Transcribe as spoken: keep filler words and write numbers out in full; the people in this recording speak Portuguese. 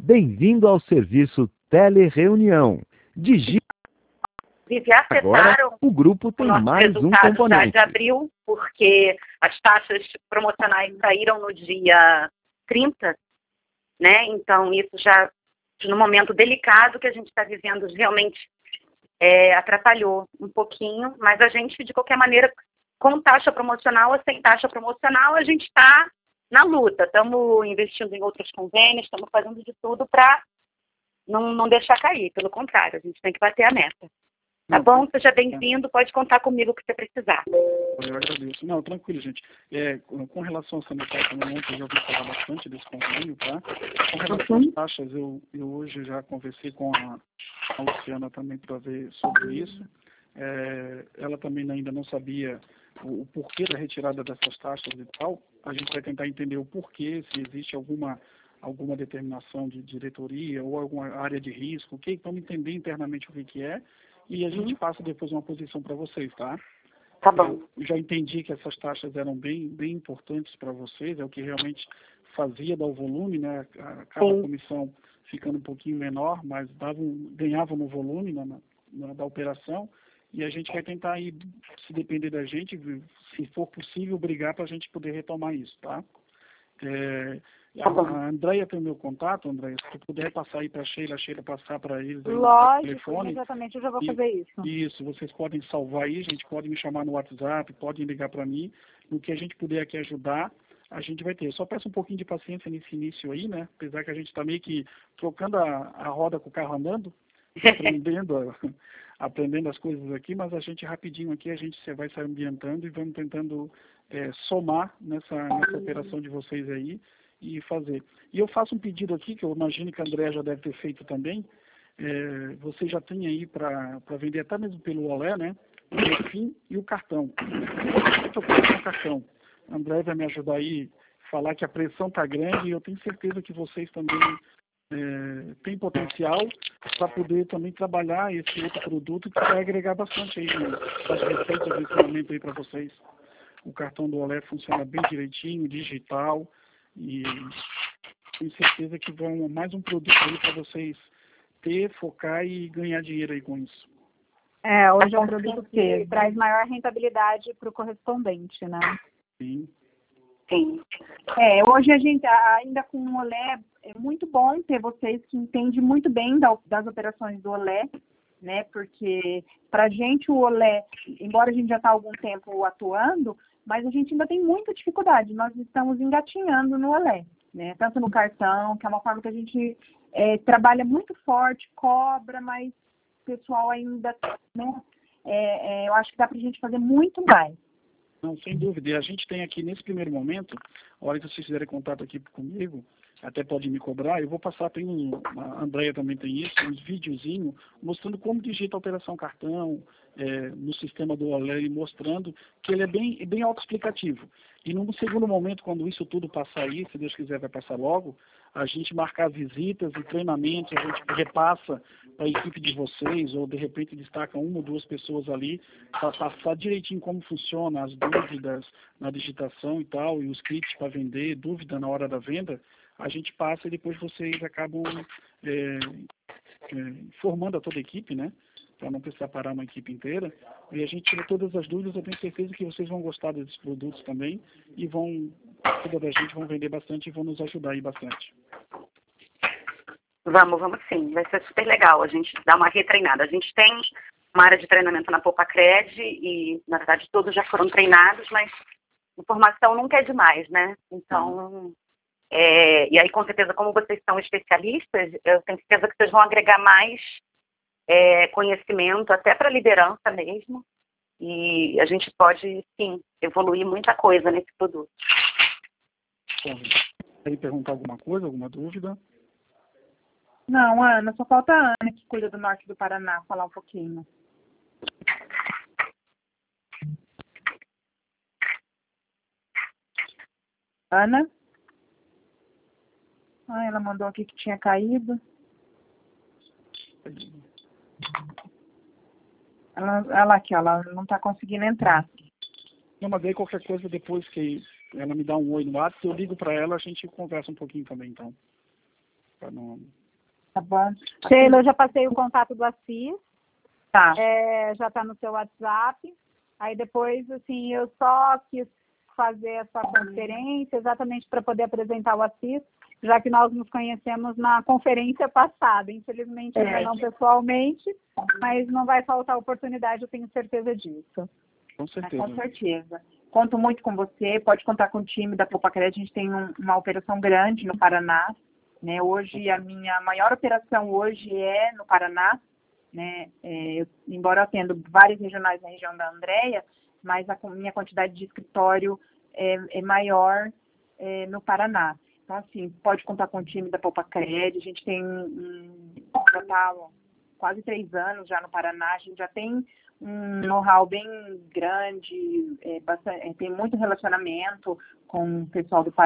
Bem-vindo ao serviço Telereunião. Digite agora, o grupo tem mais um componente. De abril, porque as taxas promocionais saíram no dia trinta, né? Então isso já, no momento delicado que a gente está vivendo, realmente é, atrapalhou um pouquinho, mas a gente, de qualquer maneira, com taxa promocional ou sem taxa promocional, a gente está na luta. Estamos investindo em outros convênios, estamos fazendo de tudo para não, não deixar cair. Pelo contrário, a gente tem que bater a meta. Tá bom? Seja bem-vindo, pode contar comigo o que você precisar. Eu agradeço. Não, tranquilo, gente. É, com relação a sanitário, também ontem eu já ouvi falar bastante desse convênio, tá? Com relação às taxas, eu, eu hoje já conversei com a, a Luciana também para ver sobre isso. É, ela também ainda não sabia o, o porquê da retirada dessas taxas e tal. A gente vai tentar entender o porquê, se existe alguma, alguma determinação de diretoria ou alguma área de risco, ok? Vamos entender internamente o que, que é e a gente passa depois uma posição para vocês, tá? Tá bom. Eu já entendi que essas taxas eram bem, bem importantes para vocês, é o que realmente fazia dar o volume, né? A, cada Sim. comissão ficando um pouquinho menor, mas davam, ganhavam no volume na, na, da operação. E a gente vai tentar, aí, se depender da gente, se for possível, brigar para a gente poder retomar isso, tá? É, a, a Andréia tem o meu contato, Andréia, se tu puder passar aí para a Sheila, a Sheila passar para eles aí Lógico, no telefone. Exatamente, eu já vou e, fazer isso. Isso, vocês podem salvar aí, gente, podem me chamar no WhatsApp, podem ligar para mim, no que a gente puder aqui ajudar, a gente vai ter. Eu só peço um pouquinho de paciência nesse início aí, né? Apesar que a gente está meio que trocando a, a roda com o carro andando, aprendendo, a, aprendendo as coisas aqui, mas a gente rapidinho aqui, a gente vai se ambientando e vamos tentando é, somar nessa, nessa operação de vocês aí e fazer. E eu faço um pedido aqui, que eu imagino que a André já deve ter feito também, é, você já tem aí para vender até mesmo pelo Olé, né? O refim e o cartão. Eu o cartão. A André vai me ajudar aí a falar que a pressão está grande e eu tenho certeza que vocês também é, têm potencial para poder também trabalhar esse outro produto que vai agregar bastante aí nas receitas nesse momento aí para vocês. O cartão do Olé funciona bem direitinho, digital e tenho certeza que vão mais um produto aí para vocês ter, focar e ganhar dinheiro aí com isso. É, hoje é um produto que traz maior rentabilidade para o correspondente, né? Sim. Sim. É, hoje a gente, ainda com o Olé, é muito bom ter vocês que entendem muito bem da, das operações do Olé, né? Porque para a gente o Olé, embora a gente já está há algum tempo atuando, mas a gente ainda tem muita dificuldade. Nós estamos engatinhando no Olé, né? Tanto no cartão, que é uma forma que a gente é, trabalha muito forte, cobra, mas o pessoal ainda, né? É, é, eu acho que dá para a gente fazer muito mais. Não, sem dúvida. E a gente tem aqui, nesse primeiro momento, a hora que vocês fizerem contato aqui comigo, até pode me cobrar, eu vou passar, tem um, a Andréia também tem isso, uns videozinhos mostrando como digita a operação cartão é, no sistema do Olé e mostrando que ele é bem, bem autoexplicativo. E no segundo momento, quando isso tudo passar aí, se Deus quiser vai passar logo, a gente marcar visitas e treinamentos, a gente repassa para a equipe de vocês, ou de repente destaca uma ou duas pessoas ali, para passar direitinho como funciona, as dúvidas na digitação e tal, e os kits para vender, dúvida na hora da venda, a gente passa e depois vocês acabam é, é, formando a toda a equipe, né? Para não precisar parar uma equipe inteira. E a gente tira todas as dúvidas, eu tenho certeza que vocês vão gostar desses produtos também e vão, toda da gente, vão vender bastante e vão nos ajudar aí bastante. Vamos, vamos sim. Vai ser super legal a gente dar uma retreinada. A gente tem uma área de treinamento na Poupa-Cred e, na verdade, todos já foram treinados, mas informação nunca é demais, né? Então... É, e aí, com certeza, como vocês são especialistas, eu tenho certeza que vocês vão agregar mais é, conhecimento, até para a liderança mesmo. E a gente pode, sim, evoluir muita coisa nesse produto. Quer perguntar alguma coisa, alguma dúvida? Não, Ana, só falta a Ana, que cuida do norte do Paraná, falar um pouquinho. Ana? Ah, ela mandou aqui que tinha caído. Ela, ela aqui, ela não está conseguindo entrar. Não, mas aí qualquer coisa, depois que ela me dá um oi no WhatsApp, eu ligo para ela, a gente conversa um pouquinho também, então. Pra não... Tá bom. Sheila, eu já passei o contato do Assis. Tá. É, já está no seu WhatsApp. Aí depois, assim, eu só quis fazer essa conferência exatamente para poder apresentar o Assis, já que nós nos conhecemos na conferência passada. Infelizmente, ainda É. não pessoalmente, mas não vai faltar oportunidade, eu tenho certeza disso. Com certeza. Com certeza. Conto muito com você, pode contar com o time da Popacred. A gente tem um, uma operação grande no Paraná, né? Hoje, a minha maior operação hoje é no Paraná, né? É, eu, embora eu tendo várias regionais na região da Andréia, mas a minha quantidade de escritório é, é maior é, no Paraná. Então, assim, pode contar com o time da Popacred. A gente tem um, já está quase três anos já no Paraná, a gente já tem um know-how bem grande, é, bastante, é, tem muito relacionamento com o pessoal do Paraná.